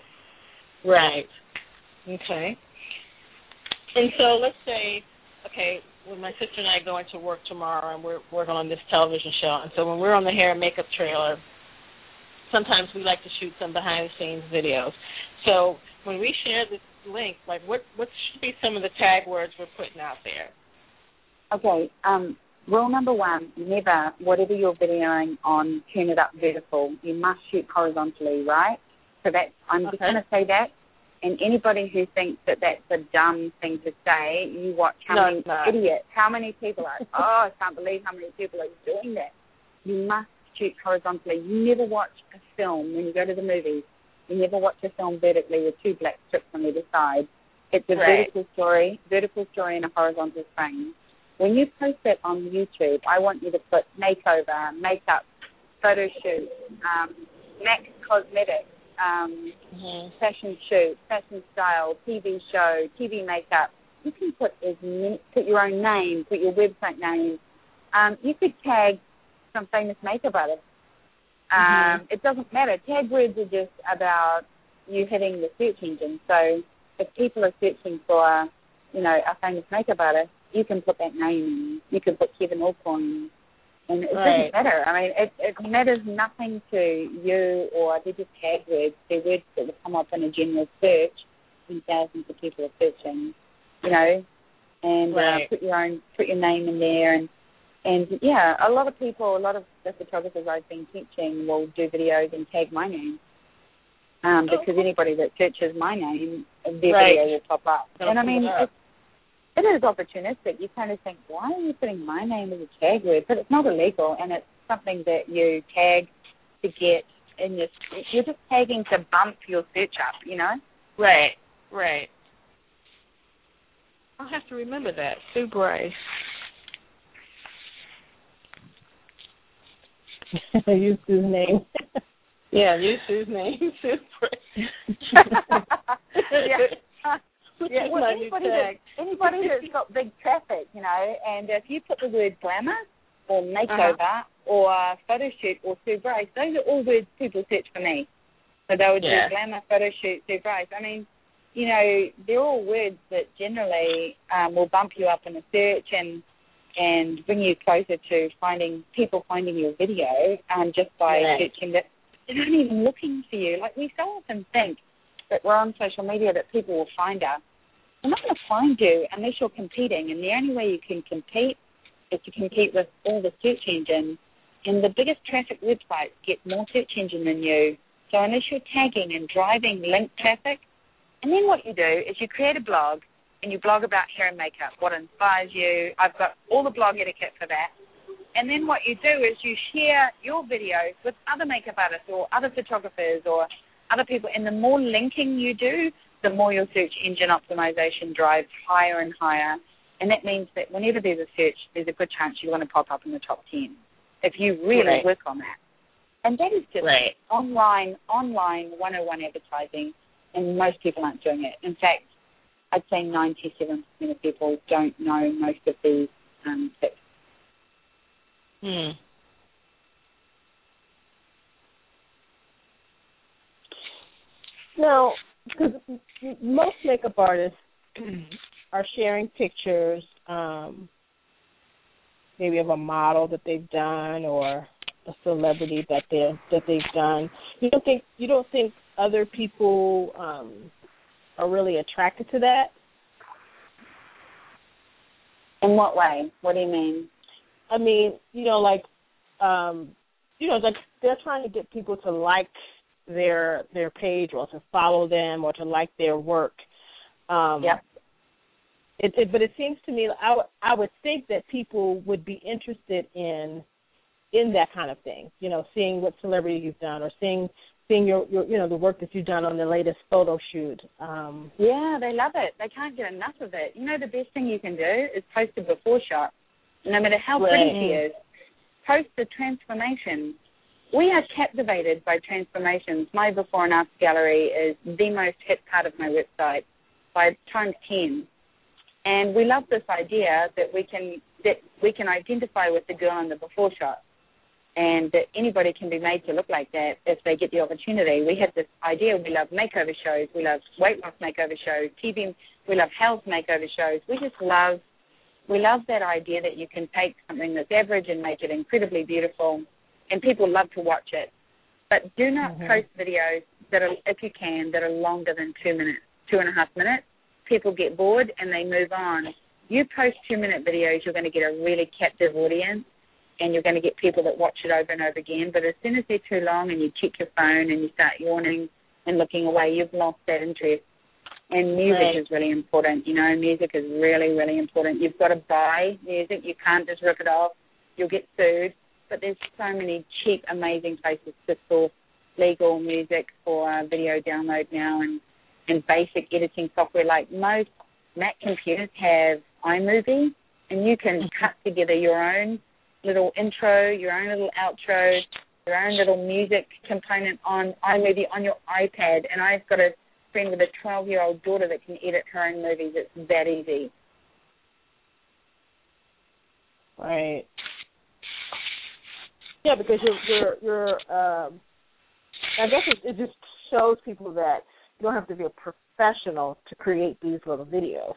Right. Okay. And so let's say, okay, when my sister and I go into work tomorrow and we're working on this television show, and so when we're on the hair and makeup trailer, sometimes we like to shoot some behind-the-scenes videos. So when we share this link, like what what should be some of the tag words we're putting out there? Okay, um, rule number one, never, whatever you're videoing on, turn it up vertical. You must shoot horizontally, right? So that's, I'm just Okay. going to say that. And anybody who thinks that that's a dumb thing to say, you watch how No, many it's not. idiots, how many people are, oh, I can't believe how many people are doing that. You must shoot horizontally. You never watch a film when you go to the movies. You never watch a film vertically with two black strips on either side. It's a Right. vertical story, vertical story in a horizontal frame. When you post it on YouTube, I want you to put makeover, makeup, photo shoot, um, Max Cosmetics, um, Mm-hmm. fashion shoot, fashion style, T V show, T V makeup. You can put as many, put your own name, put your website name. Um, you could tag some famous makeup artists. Um, Mm-hmm. It doesn't matter. Tag words are just about you hitting the search engine. So if people are searching for, you know, a famous makeup artist, you can put that name in. You can put Kevin Alcorn. And it Right. doesn't matter. I mean, it, it matters nothing to you, or they're just tag words. They're words that will come up in a general search when thousands of people are searching, you know, and Right. uh, put your own, put your name in there. And, and, yeah, a lot of people, a lot of the photographers I've been teaching will do videos and tag my name. Um, Oh. because anybody that searches my name, their Right. video will pop up. It'll and, I pull mean, it up. it's, it is opportunistic. You kind of think, why are you putting my name as a tag word? But it's not illegal, and it's something that you tag to get in your, you're just tagging to bump your search up, you know? Right, right. I'll have to remember that. Sue Bryce. Use Sue's name. Yeah, use Sue's name. Sue Bryce. yeah. Yeah, well, My new anybody, tag. that, anybody that's got big traffic, you know, and if you put the word glamour or makeover Uh-huh. or photo shoot or Sue Bryce, those are all words people search for me. So they would Yeah. do glamour, photo shoot, Sue Bryce. I mean, you know, they're all words that generally um, will bump you up in a search and and bring you closer to finding people finding your video um, just by Right. searching that they're not even looking for you. Like, we so often think that we're on social media that people will find us. They're not going to find you unless you're competing, and the only way you can compete is to compete with all the search engines. And the biggest traffic websites get more search engine than you. So unless you're tagging and driving link traffic, and then what you do is you create a blog, and you blog about hair and makeup, what inspires you. I've got all the blog etiquette for that. And then what you do is you share your videos with other makeup artists or other photographers or other people, and the more linking you do, the more your search engine optimization drives higher and higher. And that means that whenever there's a search, there's a good chance you're going to pop up in the top ten if you really Right. work on that. And that is just Right. online, online one oh one advertising, and most people aren't doing it. In fact, I'd say ninety-seven percent of people don't know most of these um, tips. Hmm. Now, because most makeup artists are sharing pictures, um, maybe of a model that they've done or a celebrity that they that they've done. You don't think you don't think other people um, are really attracted to that? In what way? What do you mean? I mean, you know, like, um, you know, like they're trying to get people to like their their page or to follow them or to like their work. Um, Yep. It, it, but it seems to me, I, w- I would think that people would be interested in in that kind of thing. You know, seeing what celebrity you've done or seeing seeing your, your you know the work that you've done on the latest photo shoot. Um, Yeah, they love it. They can't get enough of it. You know, the best thing you can do is post a before shot. No matter how pretty Right. she is, post the transformation. We are captivated by transformations. My before and after gallery is the most hit part of my website by times ten. And we love this idea that we can that we can identify with the girl in the before shot, and that anybody can be made to look like that if they get the opportunity. We have this idea. We love makeover shows. We love weight loss makeover shows. T V. We love health makeover shows. We just love we love that idea that you can take something that's average and make it incredibly beautiful, and people love to watch it. But do not Mhm. post videos that are, if you can, that are longer than two minutes. two and a half minutes. People get bored and they move on. You post two-minute videos, you're going to get a really captive audience, and you're going to get people that watch it over and over again. But as soon as they're too long and you check your phone and you start yawning and looking away, you've lost that interest. And music right. is really important. You know, music is really, really important. You've got to buy music. You can't just rip it off. You'll get sued. But there's so many cheap, amazing places to source legal music for uh, video download now, and, and basic editing software. Like most Mac computers have iMovie, and you can cut together your own little intro, your own little outro, your own little music component on iMovie on your iPad. And I've got a friend with a twelve-year-old daughter that can edit her own movies. It's that easy. Right. Yeah, because you're, you're, you're um, I guess it, it just shows people that you don't have to be a professional to create these little videos.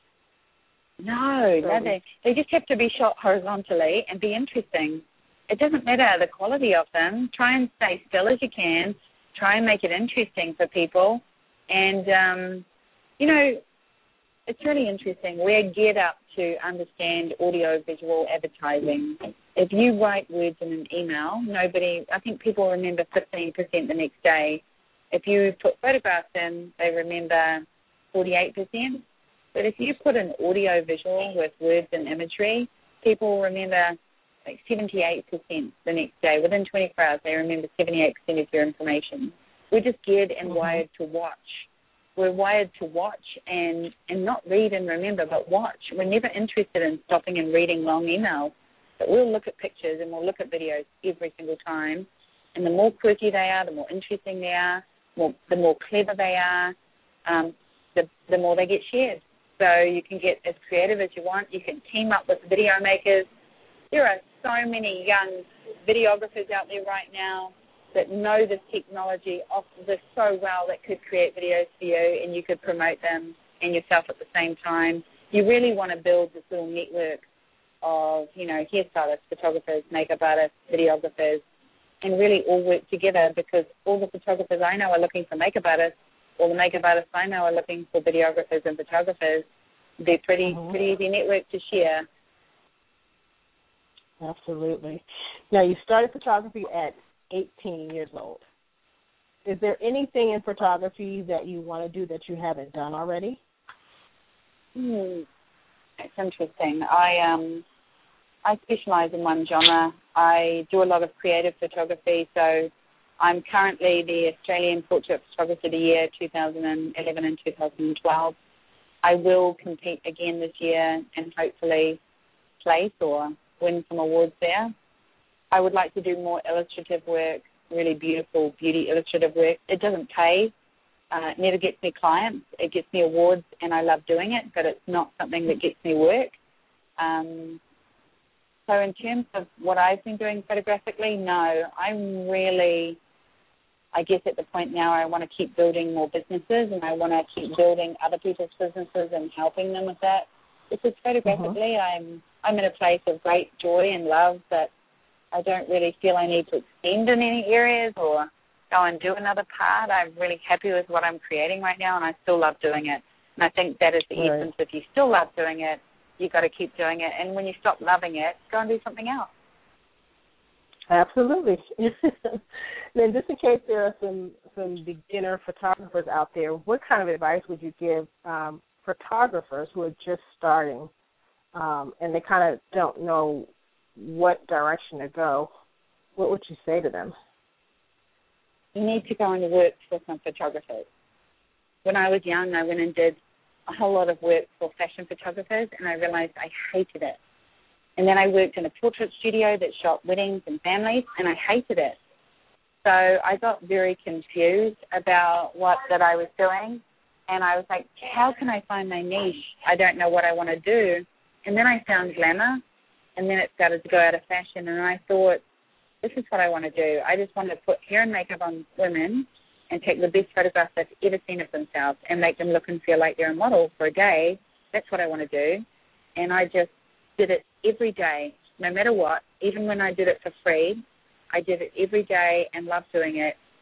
No, so, no, they, they just have to be shot horizontally and be interesting. It doesn't matter the quality of them. Try and stay still as you can. Try and make it interesting for people. And, um, you know, it's really interesting. We're geared up to understand audio-visual advertising. If you write words in an email, nobody, I think people remember fifteen percent the next day. If you put photographs in, they remember forty-eight percent. But if you put an audio-visual with words and imagery, people remember like seventy-eight percent the next day. Within twenty-four hours, they remember seventy-eight percent of your information. We're just geared and mm-hmm. wired to watch. We're wired to watch and, and not read and remember, but watch. We're never interested in stopping and reading long emails, but we'll look at pictures and we'll look at videos every single time. And the more quirky they are, the more interesting they are, more, the more clever they are, um, the, the more they get shared. So you can get as creative as you want. You can team up with video makers. There are so many young videographers out there right now that know this technology off this so well that could create videos for you, and you could promote them and yourself at the same time. You really want to build this little network of, you know, hairstylists, photographers, makeup artists, videographers, and really all work together, because all the photographers I know are looking for makeup artists. All the makeup artists I know are looking for videographers and photographers. They're pretty, mm-hmm. pretty easy network to share. Absolutely. Now, you started photography at eighteen years old. Is there anything in photography that you want to do that you haven't done already? Hmm. It's interesting. I um I specialize in one genre. I do a lot of creative photography, so I'm currently the Australian Portrait Photographer of the Year two thousand eleven and two thousand twelve. I will compete again this year and hopefully place or win some awards there. I would like to do more illustrative work, really beautiful beauty illustrative work. It doesn't pay. Uh, it never gets me clients. It gets me awards, and I love doing it, but it's not something that gets me work. Um, so in terms of what I've been doing photographically, no. I'm really, I guess at the point now I want to keep building more businesses, and I want to keep building other people's businesses and helping them with that. Because photographically, uh-huh. I'm I'm in a place of great joy and love that I don't really feel I need to extend in any areas or go and do another part. I'm really happy with what I'm creating right now, and I still love doing it. And I think that is the right. essence. If you still love doing it, you've got to keep doing it. And when you stop loving it, go and do something else. Absolutely. Then just in case there are some, some beginner photographers out there, what kind of advice would you give um, photographers who are just starting um, and they kind of don't know what direction to go? What would you say to them? You need to go and work for some photographers. When I was young, I went and did a whole lot of work for fashion photographers, and I realized I hated it. And then I worked in a portrait studio that shot weddings and families, and I hated it. So I got very confused about what that I was doing, and I was like, how can I find my niche? I don't know what I want to do. And then I found glamour, and then it started to go out of fashion, and I thought, this is what I want to do. I just want to put hair and makeup on women and take the best photographs they've ever seen of themselves and make them look and feel like they're a model for a day. That's what I want to do. And I just did it every day, no matter what. Even when I did it for free, I did it every day and loved doing it.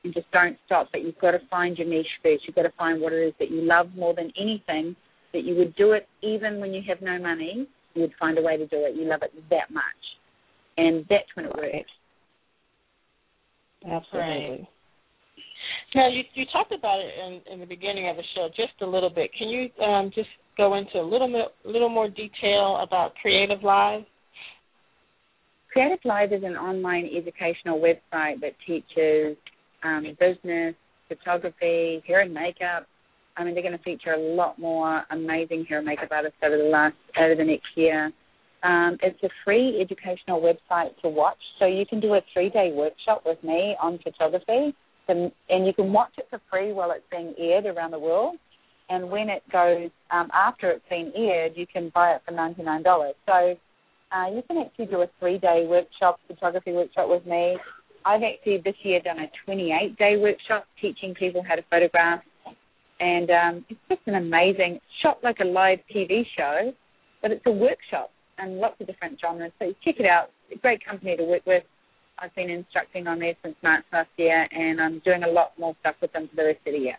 and just don't stop. But you've got to find your niche first. You've got to find what it is that you love more than anything, that you would do it even when you have no money. You would find a way to do it. You love it that much. And that's when it works. Absolutely. Right. Now, you, you talked about it in, in the beginning of the show just a little bit. Can you um, just go into a little, little more detail about Creative Live? Creative Live is an online educational website that teaches um, business, photography, hair and makeup. I mean, they're going to feature a lot more amazing hair and makeup artists over the last over the next year. Um, it's a free educational website to watch, so you can do a three-day workshop with me on photography, and, and you can watch it for free while it's being aired around the world. And when it goes um, after it's been aired, you can buy it for ninety-nine dollars. So uh, you can actually do a three-day workshop, photography workshop with me. I've actually this year done a twenty-eight day workshop teaching people how to photograph. And um, it's just an amazing, shot like a live T V show, but it's a workshop and lots of different genres. So check it out. It's a great company to work with. I've been instructing on there since March last year, and I'm doing a lot more stuff with them for the rest of the year.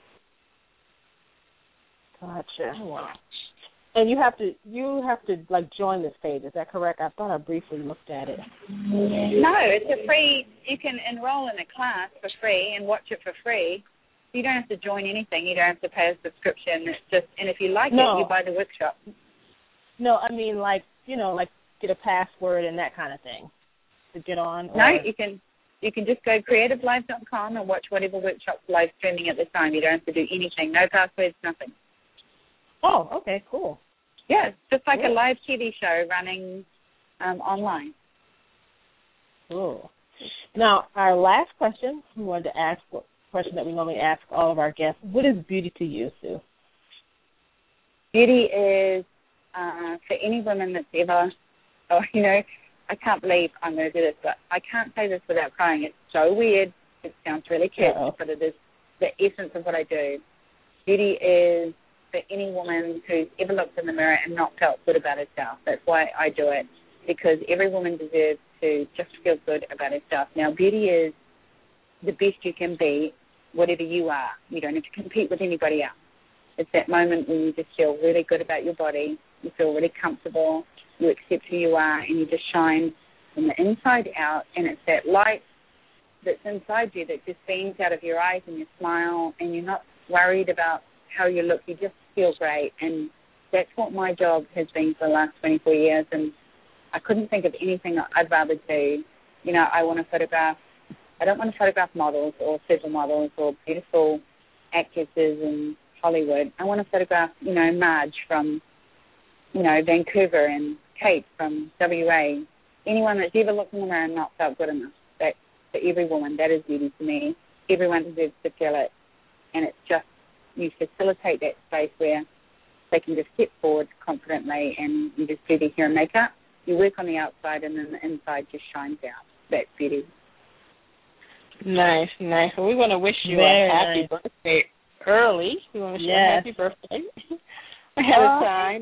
Gotcha. Wow. And you have to, you have to like join this page. Is that correct? I thought I briefly looked at it. No, it's a free. You can enroll in a class for free and watch it for free. You don't have to join anything. You don't have to pay a subscription. It's just, and if you like no. it, you buy the workshop. No, I mean like, you know, like get a password and that kind of thing to get on. Or... No, you can you can just go creative live dot com and watch whatever workshop's live streaming at the time. You don't have to do anything. No passwords, nothing. Oh, okay, cool. Yeah, it's just like cool. a live T V show running um, online. Cool. Now, our last question we wanted to ask. Question that we normally ask all of our guests: what is beauty to you, Sue? Beauty is uh, for any woman that's ever, oh, you know, I can't believe I'm going to do this, but I can't say this without crying. It's so weird. It sounds really cute, but it is the essence of what I do. Beauty is for any woman who's ever looked in the mirror and not felt good about herself. That's why I do it, because every woman deserves to just feel good about herself. Now, beauty is the best you can be, whatever you are. You don't have to compete with anybody else. It's that moment when you just feel really good about your body, you feel really comfortable, you accept who you are, and you just shine from the inside out, and it's that light that's inside you that just beams out of your eyes and you smile, and you're not worried about how you look. You just feel great, and that's what my job has been for the last twenty-four years, and I couldn't think of anything I'd rather do. You know, I want to photograph I don't want to photograph models or supermodels or beautiful actresses in Hollywood. I want to photograph, you know, Marge from, you know, Vancouver and Kate from W A. Anyone that's ever looked in the mirror and not felt good enough. That for every woman, that is beauty to me. Everyone deserves to feel it. And it's just, you facilitate that space where they can just step forward confidently and you just do their hair and makeup. You work on the outside and then the inside just shines out. That's beauty. Nice, nice. Well, we want to wish you Very a happy nice. birthday early. We want to wish yes. you a happy birthday ahead of time.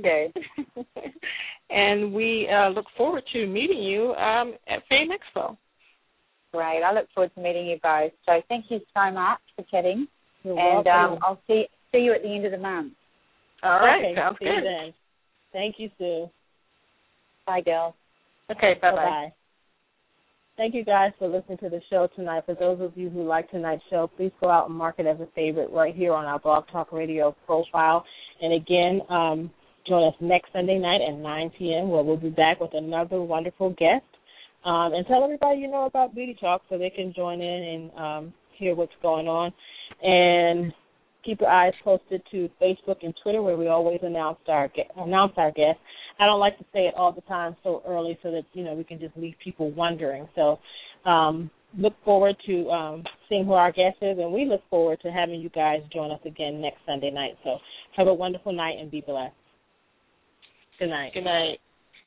And we uh, look forward to meeting you um, at Fame Expo. Great. I look forward to meeting you both. So thank you so much for chatting. You're and welcome. um, I'll see see you at the end of the month. All right. Okay, Sounds see good. you then. Thank you, Sue. Bye, girls. Okay, bye-bye. Bye-bye. Thank you guys for listening to the show tonight. For those of you who like tonight's show, please go out and mark it as a favorite right here on our Blog Talk Radio profile. And again, um, join us next Sunday night at nine p.m. where we'll be back with another wonderful guest. Um, and tell everybody you know about Beauty Talk so they can join in and um, hear what's going on. And keep your eyes posted to Facebook and Twitter where we always announce our announce our guests. I don't like to say it all the time so early so that, you know, we can just leave people wondering. So um, look forward to um, seeing who our guest is, and we look forward to having you guys join us again next Sunday night. So have a wonderful night and be blessed. Good night. Good night.